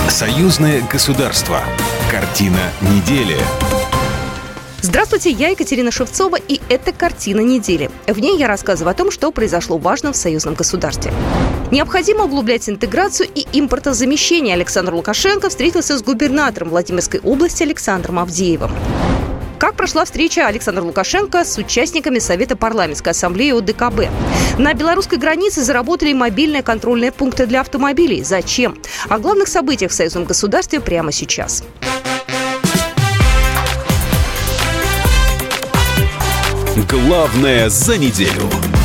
Союзное государство. Картина недели. Здравствуйте, я Екатерина Шевцова, и это «Картина недели». В ней я рассказываю о том, что произошло важно в союзном государстве. Необходимо углублять интеграцию и импортозамещение. Александр Лукашенко встретился с губернатором Владимирской области Александром Авдеевым. Как прошла встреча Александра Лукашенко с участниками Совета парламентской ассамблеи ОДКБ? На белорусской границе заработали мобильные контрольные пункты для автомобилей. Зачем? О главных событиях в союзном государстве прямо сейчас. Главное за неделю.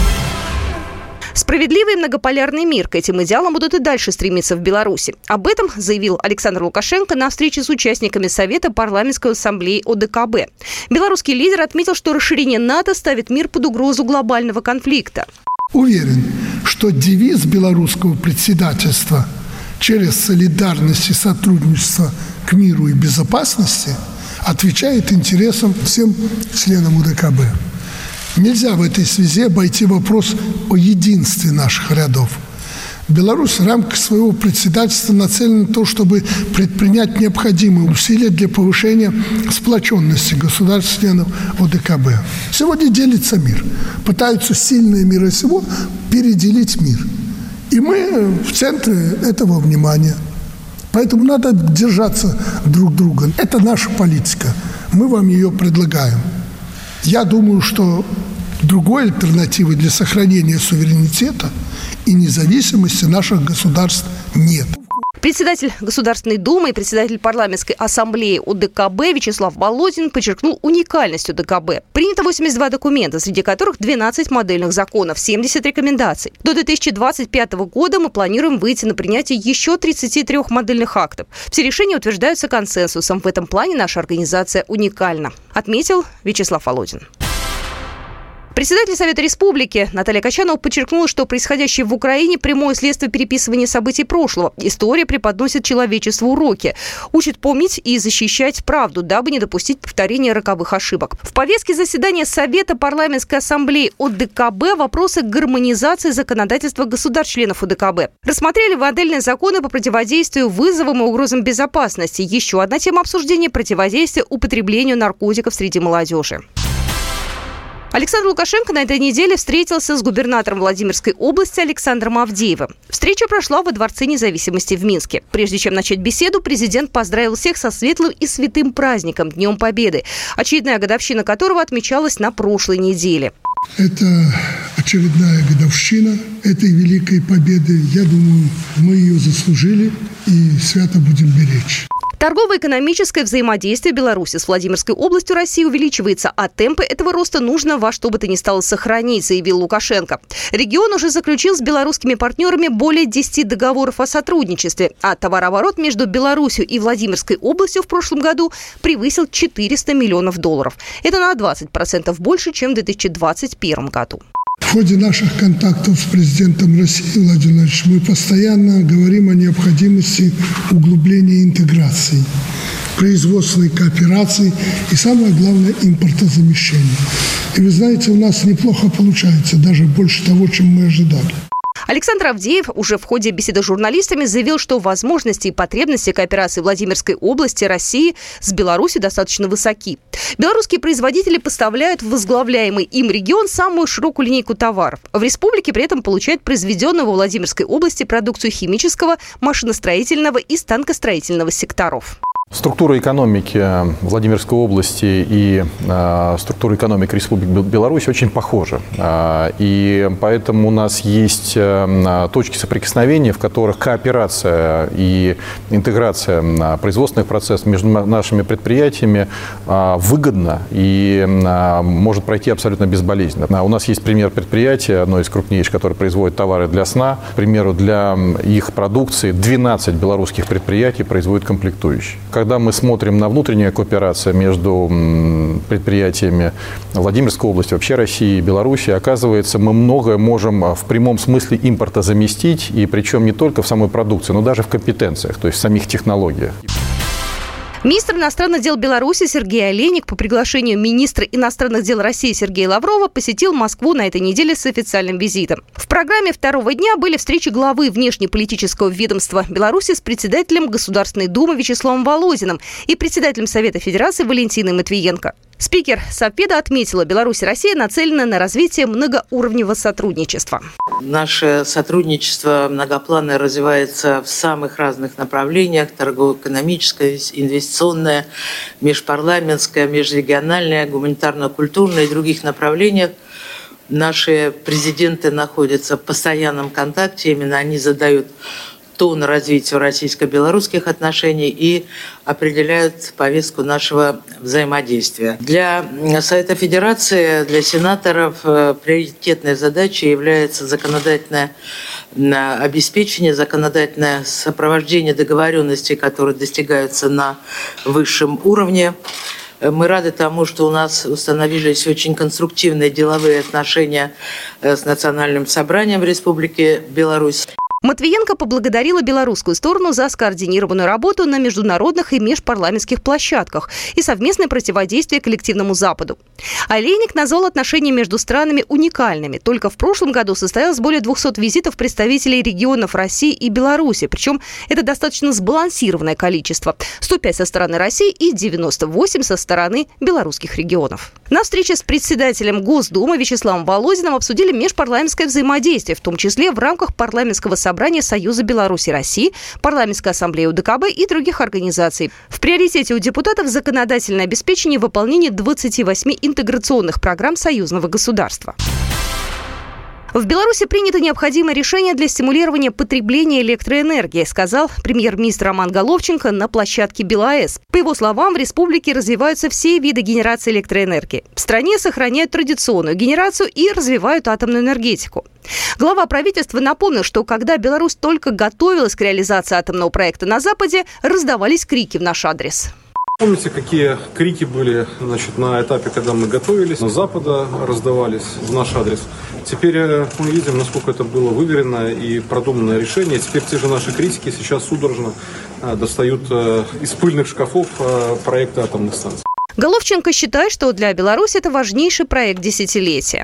Справедливый и многополярный мир. К этим идеалам будут и дальше стремиться в Беларуси. Об этом заявил Александр Лукашенко на встрече с участниками Совета парламентской ассамблеи ОДКБ. Белорусский лидер отметил, что расширение НАТО ставит мир под угрозу глобального конфликта. Уверен, что девиз белорусского председательства «Через солидарность и сотрудничество к миру и безопасности» отвечает интересам всем членам ОДКБ. Нельзя в этой связи обойти вопрос о единстве наших рядов. Беларусь в рамках своего председательства нацелена на то, чтобы предпринять необходимые усилия для повышения сплоченности государств-членов ОДКБ. Сегодня делится мир. Пытаются сильные мира сего переделить мир. И мы в центре этого внимания. Поэтому надо держаться друг друга. Это наша политика. Мы вам ее предлагаем. Я думаю, что другой альтернативы для сохранения суверенитета и независимости наших государств нет. Председатель Государственной Думы и председатель парламентской ассамблеи ОДКБ Вячеслав Володин подчеркнул уникальность ОДКБ. Принято 82 документа, среди которых 12 модельных законов, 70 рекомендаций. До 2025 года мы планируем выйти на принятие еще 33 модельных актов. Все решения утверждаются консенсусом. В этом плане наша организация уникальна, отметил Вячеслав Володин. Председатель Совета Республики Наталья Качанова подчеркнула, что происходящее в Украине – прямое следствие переписывания событий прошлого. История преподносит человечеству уроки, учит помнить и защищать правду, дабы не допустить повторения роковых ошибок. В повестке заседания Совета парламентской ассамблеи ОДКБ вопросы гармонизации законодательства государств-членов ОДКБ. Рассмотрели модельные законы по противодействию вызовам и угрозам безопасности. Еще одна тема обсуждения – противодействие употреблению наркотиков среди молодежи. Александр Лукашенко на этой неделе встретился с губернатором Владимирской области Александром Авдеевым. Встреча прошла во Дворце независимости в Минске. Прежде чем начать беседу, президент поздравил всех со светлым и святым праздником – Днем Победы, очередная годовщина которого отмечалась на прошлой неделе. Это очередная годовщина этой великой победы. Я думаю, мы ее заслужили и свято будем беречь. Торгово-экономическое взаимодействие Беларуси с Владимирской областью России увеличивается, а темпы этого роста нужно во что бы то ни стало сохранить, заявил Лукашенко. Регион уже заключил с белорусскими партнерами более 10 договоров о сотрудничестве, а товарооборот между Беларусью и Владимирской областью в прошлом году превысил $400 миллионов. Это на 20% больше, чем в 2021 году. В ходе наших контактов с президентом России Владимиром Владимировичем мы постоянно говорим о необходимости углубления интеграции, производственной кооперации и, самое главное, импортозамещения. И вы знаете, у нас неплохо получается, даже больше того, чем мы ожидали. Александр Авдеев уже в ходе беседы с журналистами заявил, что возможности и потребности кооперации Владимирской области России с Беларусью достаточно высоки. Белорусские производители поставляют в возглавляемый им регион самую широкую линейку товаров. В республике при этом получают произведенную во Владимирской области продукцию химического, машиностроительного и станкостроительного секторов. Структура экономики Владимирской области и структура экономики Республики Беларусь очень похожа. И поэтому у нас есть точки соприкосновения, в которых кооперация и интеграция производственных процессов между нашими предприятиями выгодна и может пройти абсолютно безболезненно. У нас есть пример предприятия, одно из крупнейших, которое производит товары для сна. К примеру, для их продукции 12 белорусских предприятий производят комплектующие. Когда мы смотрим на внутреннюю кооперацию между предприятиями Владимирской области, вообще России и Беларуси, оказывается, мы многое можем в прямом смысле импорта заместить, и причем не только в самой продукции, но даже в компетенциях, то есть в самих технологиях. Министр иностранных дел Беларуси Сергей Олейник по приглашению министра иностранных дел России Сергея Лаврова посетил Москву на этой неделе с официальным визитом. В программе второго дня были встречи главы внешнеполитического ведомства Беларуси с председателем Государственной Думы Вячеславом Володиным и председателем Совета Федерации Валентиной Матвиенко. Спикер Совбеда отметила, Беларусь и Россия нацелены на развитие многоуровневого сотрудничества. Наше сотрудничество многопланно развивается в самых разных направлениях: торгово-экономическое, инвестиционное, межпарламентское, межрегиональное, гуманитарно-культурное и других направлениях. Наши президенты находятся в постоянном контакте, именно они задают тон развитию российско-белорусских отношений и определяют повестку нашего взаимодействия. Для Совета Федерации, для сенаторов приоритетной задачей является законодательное обеспечение, законодательное сопровождение договоренностей, которые достигаются на высшем уровне. Мы рады тому, что у нас установились очень конструктивные деловые отношения с Национальным собранием Республики Беларусь. Матвиенко поблагодарила белорусскую сторону за скоординированную работу на международных и межпарламентских площадках и совместное противодействие коллективному Западу. Олейник назвал отношения между странами уникальными. Только в прошлом году состоялось более 200 визитов представителей регионов России и Беларуси. Причем это достаточно сбалансированное количество. 105 со стороны России и 98 со стороны белорусских регионов. На встрече с председателем Госдумы Вячеславом Володиным обсудили межпарламентское взаимодействие, в том числе в рамках парламентского собрания Союза Беларуси России, парламентской ассамблеи УДКБ и других организаций. В приоритете у депутатов законодательное обеспечение выполнения 28 интеграционных программ союзного государства. В Беларуси принято необходимое решение для стимулирования потребления электроэнергии, сказал премьер-министр Роман Головченко на площадке БелАЭС. По его словам, в республике развиваются все виды генерации электроэнергии. В стране сохраняют традиционную генерацию и развивают атомную энергетику. Глава правительства напомнил, что когда Беларусь только готовилась к реализации атомного проекта на Западе, раздавались крики в наш адрес. Помните, какие крики были, на этапе, когда мы готовились, на Запада раздавались в наш адрес. Теперь мы видим, насколько это было выверенное и продуманное решение. Теперь те же наши критики сейчас судорожно достают из пыльных шкафов проекты атомных станций. Головченко считает, что для Беларуси это важнейший проект десятилетия.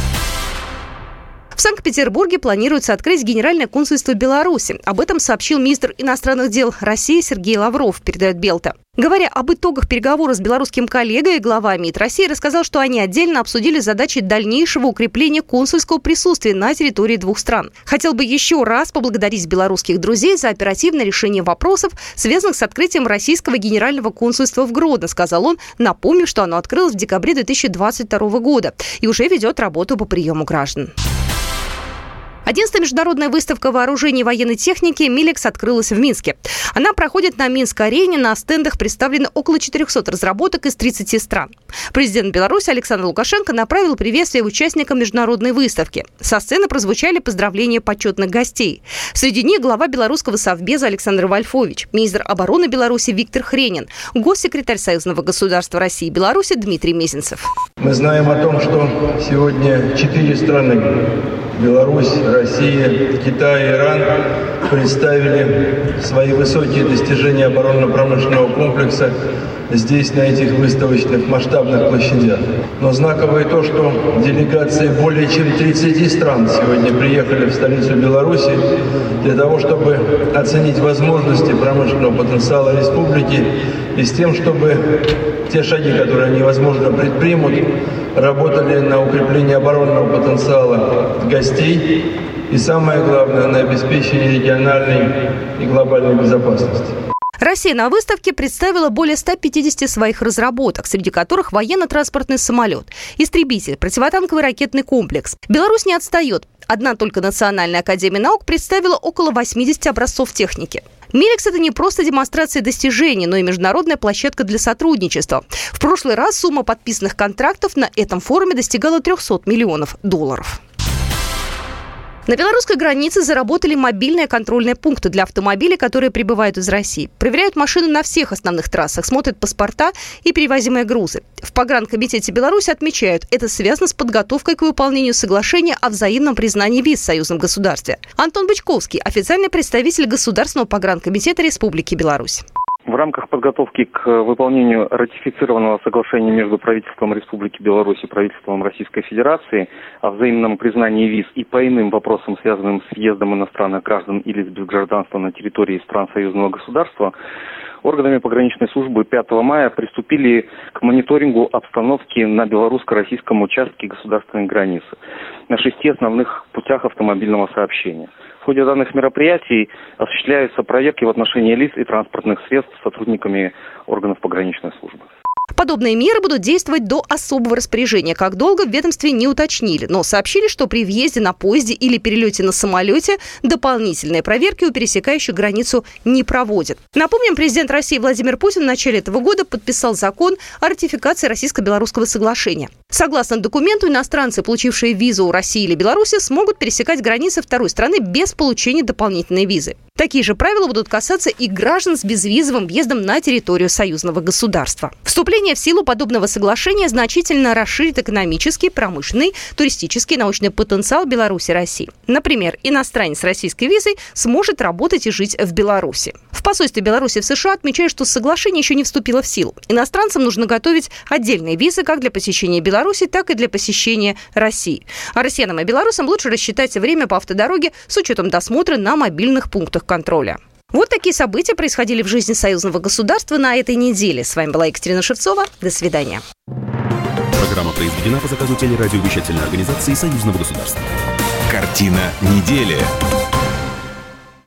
В Санкт-Петербурге планируется открыть Генеральное консульство Беларуси. Об этом сообщил министр иностранных дел России Сергей Лавров, передает Белта. Говоря об итогах переговоров с белорусским коллегой, глава МИД России рассказал, что они отдельно обсудили задачи дальнейшего укрепления консульского присутствия на территории двух стран. Хотел бы еще раз поблагодарить белорусских друзей за оперативное решение вопросов, связанных с открытием российского Генерального консульства в Гродно, сказал он, напомнив, что оно открылось в декабре 2022 года и уже ведет работу по приему граждан. 11-я международная выставка вооружений и военной техники «Милекс» открылась в Минске. Она проходит на Минск-арене. На стендах представлены около 400 разработок из 30 стран. Президент Беларуси Александр Лукашенко направил приветствие участникам международной выставки. Со сцены прозвучали поздравления почетных гостей. Среди них глава белорусского совбеза Александр Вольфович, министр обороны Беларуси Виктор Хренин, госсекретарь Союзного государства России и Беларуси Дмитрий Мезенцев. Мы знаем о том, что сегодня 4 страны – Беларусь, Россия, Китай и Иран – представили свои высокие достижения оборонно-промышленного комплекса здесь, на этих выставочных масштабных площадях. Но знаково и то, что делегации более чем 30 стран сегодня приехали в столицу Беларуси для того, чтобы оценить возможности промышленного потенциала республики и с тем, чтобы те шаги, которые они, возможно, предпримут, работали на укрепление оборонного потенциала гостей и, самое главное, на обеспечение региональной и глобальной безопасности. Россия на выставке представила более 150 своих разработок, среди которых военно-транспортный самолет, истребитель, противотанковый ракетный комплекс. Беларусь не отстает. Одна только Национальная академия наук представила около 80 образцов техники. «Милекс» – это не просто демонстрация достижений, но и международная площадка для сотрудничества. В прошлый раз сумма подписанных контрактов на этом форуме достигала $300 миллионов. На белорусской границе заработали мобильные контрольные пункты для автомобилей, которые прибывают из России. Проверяют машины на всех основных трассах, смотрят паспорта и перевозимые грузы. В Погранкомитете Беларуси отмечают, это связано с подготовкой к выполнению соглашения о взаимном признании виз в союзном государстве. Антон Бычковский, официальный представитель Государственного погранкомитета Республики Беларусь. В рамках подготовки к выполнению ратифицированного соглашения между правительством Республики Беларусь и правительством Российской Федерации о взаимном признании виз и по иным вопросам, связанным с въездом иностранных граждан и лиц без гражданства на территории стран союзного государства, органами пограничной службы 5 мая приступили к мониторингу обстановки на белорусско-российском участке государственной границы на 6 основных путях автомобильного сообщения. В ходе данных мероприятий осуществляются проверки в отношении лиц и транспортных средств сотрудниками органов пограничной службы. Подобные меры будут действовать до особого распоряжения. Как долго, в ведомстве не уточнили, но сообщили, что при въезде на поезде или перелете на самолете дополнительные проверки у пересекающих границу не проводят. Напомним, президент России Владимир Путин в начале этого года подписал закон о ратификации Российско-Белорусского соглашения. Согласно документу, иностранцы, получившие визу у России или Беларуси, смогут пересекать границы второй страны без получения дополнительной визы. Такие же правила будут касаться и граждан с безвизовым въездом на территорию союзного государства. Вступление в силу подобного соглашения значительно расширит экономический, промышленный, туристический и научный потенциал Беларуси и России. Например, иностранец с российской визой сможет работать и жить в Беларуси. В посольстве Беларуси в США отмечают, что соглашение еще не вступило в силу. Иностранцам нужно готовить отдельные визы как для посещения Беларуси, так и для посещения России. А россиянам и белорусам лучше рассчитать время по автодороге с учетом досмотра на мобильных пунктах контроля. Вот такие события происходили в жизни союзного государства на этой неделе. С вами была Екатерина Шевцова. До свидания. Программа произведена по заказу телерадиовещательной организации союзного государства. Картина недели.